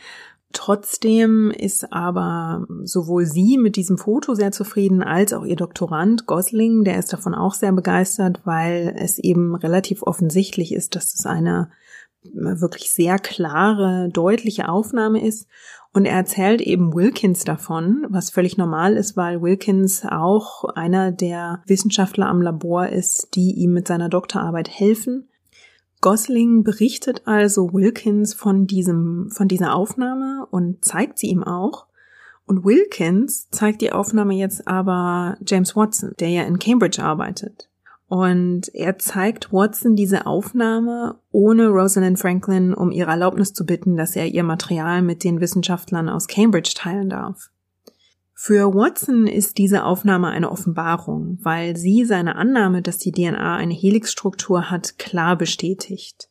Trotzdem ist aber sowohl sie mit diesem Foto sehr zufrieden, als auch ihr Doktorand Gosling, der ist davon auch sehr begeistert, weil es eben relativ offensichtlich ist, dass es eine wirklich sehr klare, deutliche Aufnahme ist. Und er erzählt eben Wilkins davon, was völlig normal ist, weil Wilkins auch einer der Wissenschaftler am Labor ist, die ihm mit seiner Doktorarbeit helfen. Gosling berichtet also Wilkins von diesem, von dieser Aufnahme und zeigt sie ihm auch. Und Wilkins zeigt die Aufnahme jetzt aber James Watson, der ja in Cambridge arbeitet. Und er zeigt Watson diese Aufnahme ohne Rosalind Franklin, um ihre Erlaubnis zu bitten, dass er ihr Material mit den Wissenschaftlern aus Cambridge teilen darf. Für Watson ist diese Aufnahme eine Offenbarung, weil sie seine Annahme, dass die D N A eine Helixstruktur hat, klar bestätigt.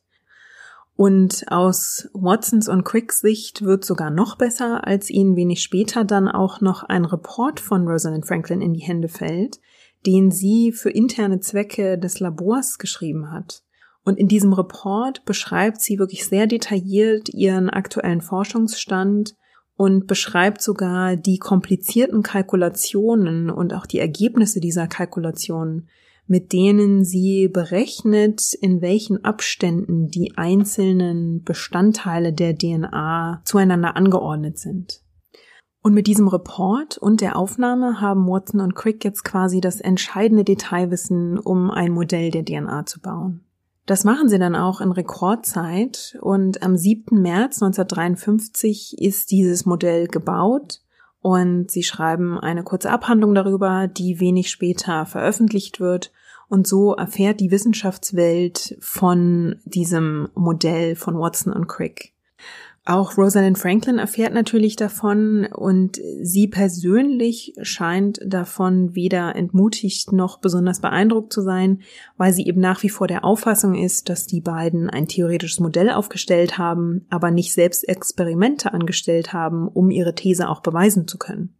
Und aus Watsons und Cricks Sicht wird sogar noch besser, als ihnen wenig später dann auch noch ein Report von Rosalind Franklin in die Hände fällt, den sie für interne Zwecke des Labors geschrieben hat. Und in diesem Report beschreibt sie wirklich sehr detailliert ihren aktuellen Forschungsstand und beschreibt sogar die komplizierten Kalkulationen und auch die Ergebnisse dieser Kalkulationen, mit denen sie berechnet, in welchen Abständen die einzelnen Bestandteile der D N A zueinander angeordnet sind. Und mit diesem Report und der Aufnahme haben Watson und Crick jetzt quasi das entscheidende Detailwissen, um ein Modell der D N A zu bauen. Das machen sie dann auch in Rekordzeit und am siebten März neunzehnhundertdreiundfünfzig ist dieses Modell gebaut und sie schreiben eine kurze Abhandlung darüber, die wenig später veröffentlicht wird, und so erfährt die Wissenschaftswelt von diesem Modell von Watson und Crick. Auch Rosalind Franklin erfährt natürlich davon und sie persönlich scheint davon weder entmutigt noch besonders beeindruckt zu sein, weil sie eben nach wie vor der Auffassung ist, dass die beiden ein theoretisches Modell aufgestellt haben, aber nicht selbst Experimente angestellt haben, um ihre These auch beweisen zu können.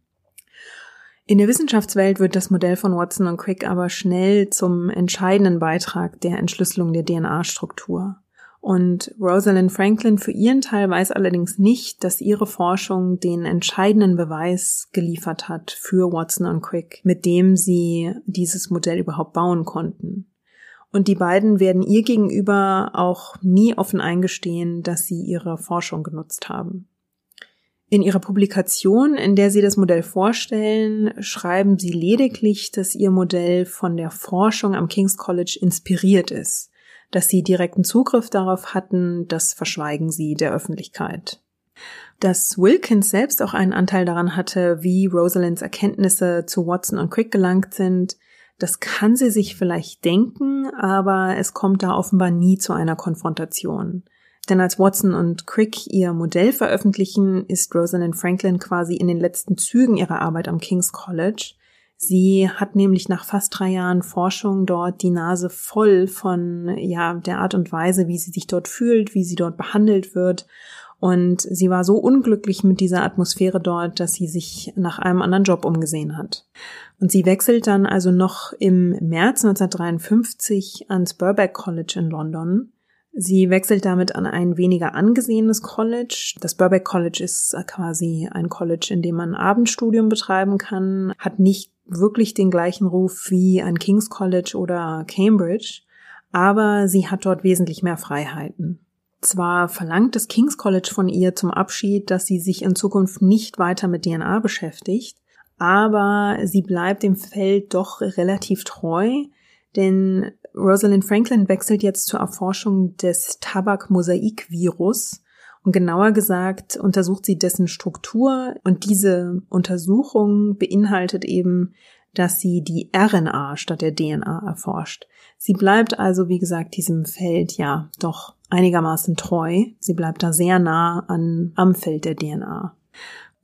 In der Wissenschaftswelt wird das Modell von Watson und Crick aber schnell zum entscheidenden Beitrag der Entschlüsselung der D N A-Struktur. Und Rosalind Franklin für ihren Teil weiß allerdings nicht, dass ihre Forschung den entscheidenden Beweis geliefert hat für Watson und Crick, mit dem sie dieses Modell überhaupt bauen konnten. Und die beiden werden ihr gegenüber auch nie offen eingestehen, dass sie ihre Forschung genutzt haben. In ihrer Publikation, in der sie das Modell vorstellen, schreiben sie lediglich, dass ihr Modell von der Forschung am King's College inspiriert ist. Dass sie direkten Zugriff darauf hatten, das verschweigen sie der Öffentlichkeit. Dass Wilkins selbst auch einen Anteil daran hatte, wie Rosalinds Erkenntnisse zu Watson und Crick gelangt sind, das kann sie sich vielleicht denken, aber es kommt da offenbar nie zu einer Konfrontation. Denn als Watson und Crick ihr Modell veröffentlichen, ist Rosalind Franklin quasi in den letzten Zügen ihrer Arbeit am King's College. Sie hat nämlich nach fast drei Jahren Forschung dort die Nase voll von ja der Art und Weise, wie sie sich dort fühlt, wie sie dort behandelt wird. Und sie war so unglücklich mit dieser Atmosphäre dort, dass sie sich nach einem anderen Job umgesehen hat. Und sie wechselt dann also noch im März neunzehnhundertdreiundfünfzig ans Birkbeck College in London. Sie wechselt damit an ein weniger angesehenes College. Das Birkbeck College ist quasi ein College, in dem man ein Abendstudium betreiben kann, hat nicht wirklich den gleichen Ruf wie ein King's College oder Cambridge, aber sie hat dort wesentlich mehr Freiheiten. Zwar verlangt das King's College von ihr zum Abschied, dass sie sich in Zukunft nicht weiter mit D N A beschäftigt, aber sie bleibt dem Feld doch relativ treu, denn Rosalind Franklin wechselt jetzt zur Erforschung des Tabak-Mosaik-Virus. Und genauer gesagt untersucht sie dessen Struktur und diese Untersuchung beinhaltet eben, dass sie die R N A statt der D N A erforscht. Sie bleibt also, wie gesagt, diesem Feld ja doch einigermaßen treu. Sie bleibt da sehr nah an, am Feld der D N A.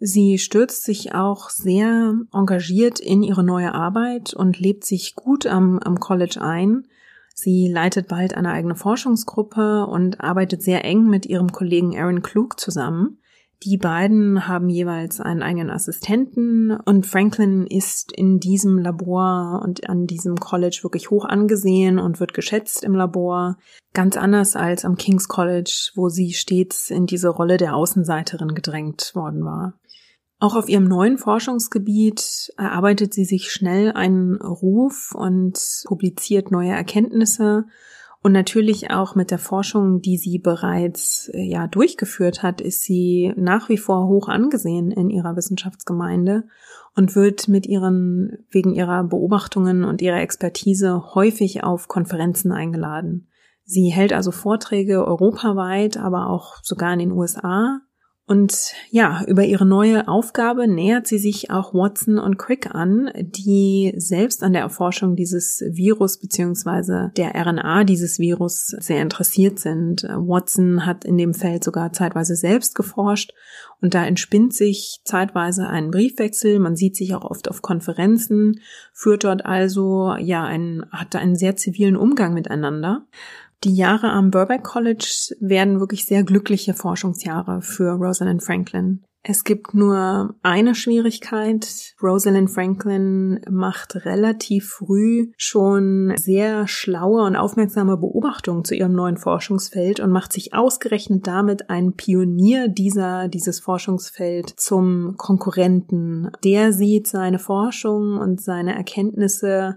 Sie stürzt sich auch sehr engagiert in ihre neue Arbeit und lebt sich gut am, am College ein. Sie leitet bald eine eigene Forschungsgruppe und arbeitet sehr eng mit ihrem Kollegen Aaron Klug zusammen. Die beiden haben jeweils einen eigenen Assistenten und Franklin ist in diesem Labor und an diesem College wirklich hoch angesehen und wird geschätzt im Labor. Ganz anders als am King's College, wo sie stets in diese Rolle der Außenseiterin gedrängt worden war. Auch auf ihrem neuen Forschungsgebiet erarbeitet sie sich schnell einen Ruf und publiziert neue Erkenntnisse. Und natürlich auch mit der Forschung, die sie bereits ja durchgeführt hat, ist sie nach wie vor hoch angesehen in ihrer Wissenschaftsgemeinde und wird mit ihren wegen ihrer Beobachtungen und ihrer Expertise häufig auf Konferenzen eingeladen. Sie hält also Vorträge europaweit, aber auch sogar in den U S A. Und ja, über ihre neue Aufgabe nähert sie sich auch Watson und Crick an, die selbst an der Erforschung dieses Virus bzw. der R N A dieses Virus sehr interessiert sind. Watson hat in dem Feld sogar zeitweise selbst geforscht und da entspinnt sich zeitweise ein Briefwechsel. Man sieht sich auch oft auf Konferenzen, führt dort also ja einen, hat da einen sehr zivilen Umgang miteinander. Die Jahre am Birkbeck College werden wirklich sehr glückliche Forschungsjahre für Rosalind Franklin. Es gibt nur eine Schwierigkeit. Rosalind Franklin macht relativ früh schon sehr schlaue und aufmerksame Beobachtungen zu ihrem neuen Forschungsfeld und macht sich ausgerechnet damit einen Pionier dieser, dieses Forschungsfeld zum Konkurrenten. Der sieht seine Forschung und seine Erkenntnisse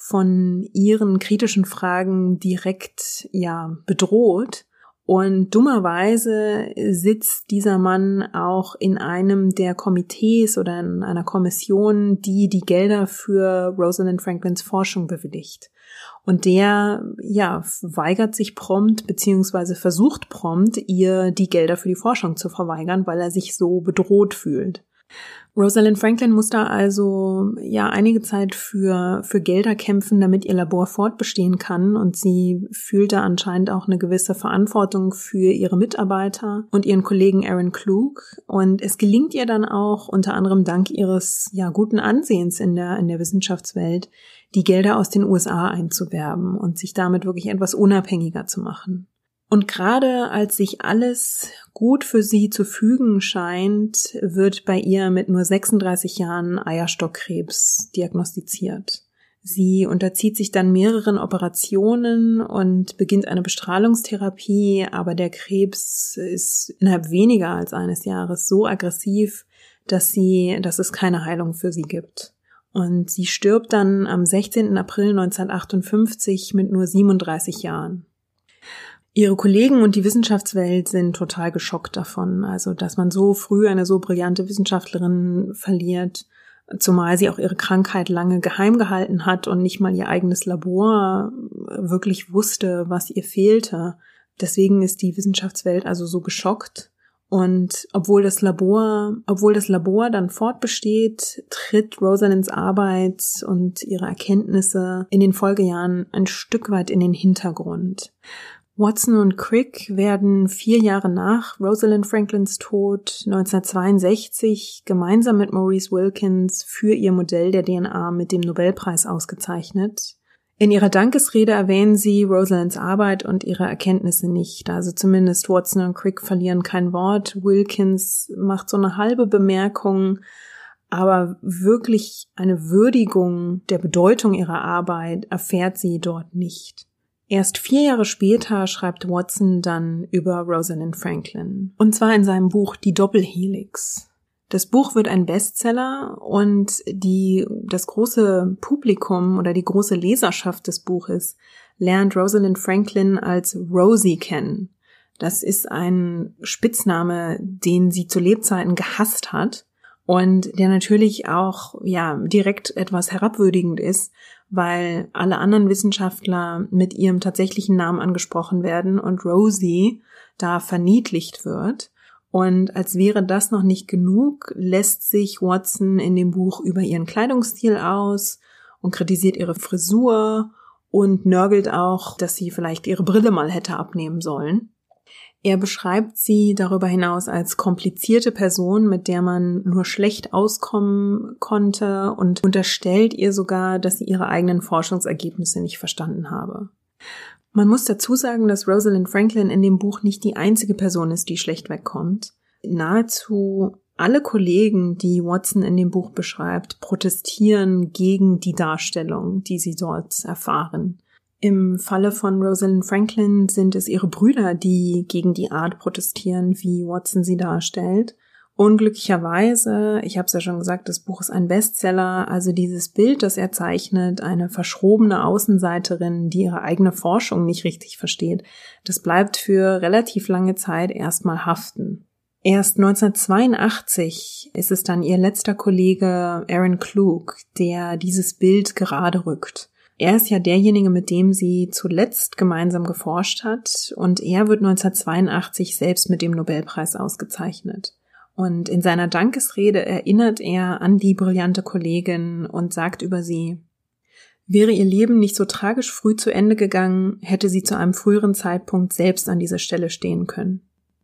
von ihren kritischen Fragen direkt, ja, bedroht. Und dummerweise sitzt dieser Mann auch in einem der Komitees oder in einer Kommission, die die Gelder für Rosalind Franklins Forschung bewilligt. Und der, ja, weigert sich prompt, beziehungsweise versucht prompt, ihr die Gelder für die Forschung zu verweigern, weil er sich so bedroht fühlt. Rosalind Franklin muss da also ja einige Zeit für für Gelder kämpfen, damit ihr Labor fortbestehen kann, und sie fühlt da anscheinend auch eine gewisse Verantwortung für ihre Mitarbeiter und ihren Kollegen Aaron Klug, und es gelingt ihr dann auch unter anderem dank ihres ja guten Ansehens in der in der Wissenschaftswelt, die Gelder aus den U S A einzuwerben und sich damit wirklich etwas unabhängiger zu machen. Und gerade als sich alles gut für sie zu fügen scheint, wird bei ihr mit nur sechsunddreißig Jahren Eierstockkrebs diagnostiziert. Sie unterzieht sich dann mehreren Operationen und beginnt eine Bestrahlungstherapie, aber der Krebs ist innerhalb weniger als eines Jahres so aggressiv, dass sie, dass es keine Heilung für sie gibt. Und sie stirbt dann am sechzehnten April neunzehnhundertachtundfünfzig mit nur siebenunddreißig Jahren. Ihre Kollegen und die Wissenschaftswelt sind total geschockt davon, also dass man so früh eine so brillante Wissenschaftlerin verliert, zumal sie auch ihre Krankheit lange geheim gehalten hat und nicht mal ihr eigenes Labor wirklich wusste, was ihr fehlte. Deswegen ist die Wissenschaftswelt also so geschockt. Und obwohl das Labor, obwohl das Labor dann fortbesteht, tritt Rosalinds Arbeit und ihre Erkenntnisse in den Folgejahren ein Stück weit in den Hintergrund. Watson und Crick werden vier Jahre nach Rosalind Franklins Tod neunzehnhundertzweiundsechzig gemeinsam mit Maurice Wilkins für ihr Modell der D N A mit dem Nobelpreis ausgezeichnet. In ihrer Dankesrede erwähnen sie Rosalinds Arbeit und ihre Erkenntnisse nicht. Also zumindest Watson und Crick verlieren kein Wort. Wilkins macht so eine halbe Bemerkung, aber wirklich eine Würdigung der Bedeutung ihrer Arbeit erfährt sie dort nicht. Erst vier Jahre später schreibt Watson dann über Rosalind Franklin. Und zwar in seinem Buch Die Doppelhelix. Das Buch wird ein Bestseller und die, das große Publikum oder die große Leserschaft des Buches lernt Rosalind Franklin als Rosie kennen. Das ist ein Spitzname, den sie zu Lebzeiten gehasst hat und der natürlich auch, ja, direkt etwas herabwürdigend ist, weil alle anderen Wissenschaftler mit ihrem tatsächlichen Namen angesprochen werden und Rosie da verniedlicht wird. Und als wäre das noch nicht genug, lässt sich Watson in dem Buch über ihren Kleidungsstil aus und kritisiert ihre Frisur und nörgelt auch, dass sie vielleicht ihre Brille mal hätte abnehmen sollen. Er beschreibt sie darüber hinaus als komplizierte Person, mit der man nur schlecht auskommen konnte, und unterstellt ihr sogar, dass sie ihre eigenen Forschungsergebnisse nicht verstanden habe. Man muss dazu sagen, dass Rosalind Franklin in dem Buch nicht die einzige Person ist, die schlecht wegkommt. Nahezu alle Kollegen, die Watson in dem Buch beschreibt, protestieren gegen die Darstellung, die sie dort erfahren. Im Falle von Rosalind Franklin sind es ihre Brüder, die gegen die Art protestieren, wie Watson sie darstellt. Unglücklicherweise, ich habe es ja schon gesagt, das Buch ist ein Bestseller, also dieses Bild, das er zeichnet, eine verschrobene Außenseiterin, die ihre eigene Forschung nicht richtig versteht, das bleibt für relativ lange Zeit erstmal haften. Erst neunzehnhundertzweiundachtzig ist es dann ihr letzter Kollege Aaron Klug, der dieses Bild gerade rückt. Er ist ja derjenige, mit dem sie zuletzt gemeinsam geforscht hat, und er wird neunzehnhundertzweiundachtzig selbst mit dem Nobelpreis ausgezeichnet. Und in seiner Dankesrede erinnert er an die brillante Kollegin und sagt über sie: Wäre ihr Leben nicht so tragisch früh zu Ende gegangen, hätte sie zu einem früheren Zeitpunkt selbst an dieser Stelle stehen können.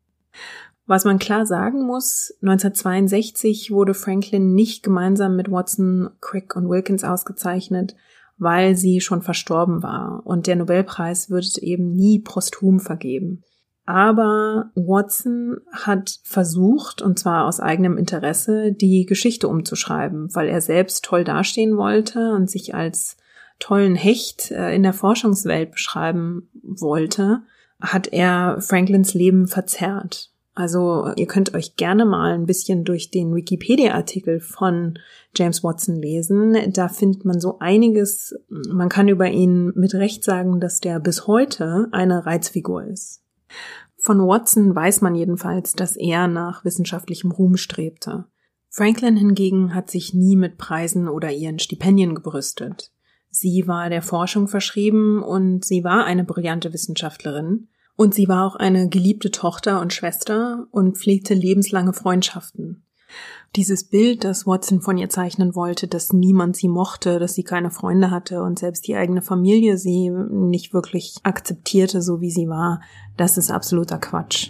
Was man klar sagen muss, neunzehnhundertzweiundsechzig wurde Franklin nicht gemeinsam mit Watson, Crick und Wilkins ausgezeichnet, weil sie schon verstorben war, und der Nobelpreis wird eben nie posthum vergeben. Aber Watson hat versucht, und zwar aus eigenem Interesse, die Geschichte umzuschreiben, weil er selbst toll dastehen wollte und sich als tollen Hecht in der Forschungswelt beschreiben wollte, hat er Franklins Leben verzerrt. Also ihr könnt euch gerne mal ein bisschen durch den Wikipedia-Artikel von James Watson lesen. Da findet man so einiges. Man kann über ihn mit Recht sagen, dass der bis heute eine Reizfigur ist. Von Watson weiß man jedenfalls, dass er nach wissenschaftlichem Ruhm strebte. Franklin hingegen hat sich nie mit Preisen oder ihren Stipendien gebrüstet. Sie war der Forschung verschrieben und sie war eine brillante Wissenschaftlerin. Und sie war auch eine geliebte Tochter und Schwester und pflegte lebenslange Freundschaften. Dieses Bild, das Watson von ihr zeichnen wollte, dass niemand sie mochte, dass sie keine Freunde hatte und selbst die eigene Familie sie nicht wirklich akzeptierte, so wie sie war, das ist absoluter Quatsch.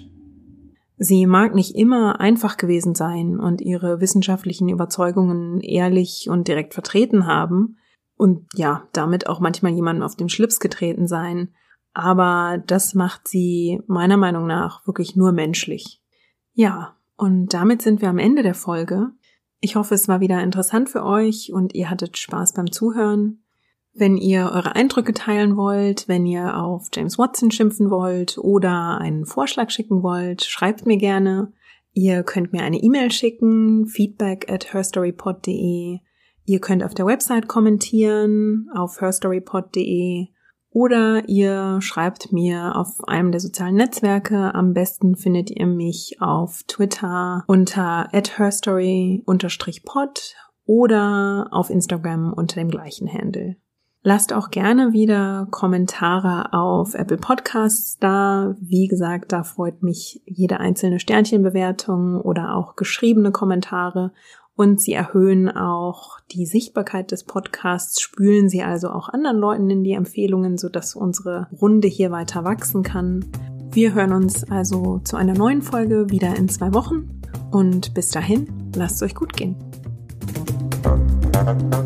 Sie mag nicht immer einfach gewesen sein und ihre wissenschaftlichen Überzeugungen ehrlich und direkt vertreten haben und ja, damit auch manchmal jemandem auf den Schlips getreten sein. Aber das macht sie meiner Meinung nach wirklich nur menschlich. Ja, und damit sind wir am Ende der Folge. Ich hoffe, es war wieder interessant für euch und ihr hattet Spaß beim Zuhören. Wenn ihr eure Eindrücke teilen wollt, wenn ihr auf James Watson schimpfen wollt oder einen Vorschlag schicken wollt, schreibt mir gerne. Ihr könnt mir eine E-Mail schicken, feedback at herstorypod punkt de. Ihr könnt auf der Website kommentieren, auf herstorypod punkt de. Oder ihr schreibt mir auf einem der sozialen Netzwerke. Am besten findet ihr mich auf Twitter unter at herstory unterstrich pod oder auf Instagram unter dem gleichen Handle. Lasst auch gerne wieder Kommentare auf Apple Podcasts da. Wie gesagt, da freut mich jede einzelne Sternchenbewertung oder auch geschriebene Kommentare. Und sie erhöhen auch die Sichtbarkeit des Podcasts, spülen sie also auch anderen Leuten in die Empfehlungen, sodass unsere Runde hier weiter wachsen kann. Wir hören uns also zu einer neuen Folge wieder in zwei Wochen und bis dahin, lasst es euch gut gehen.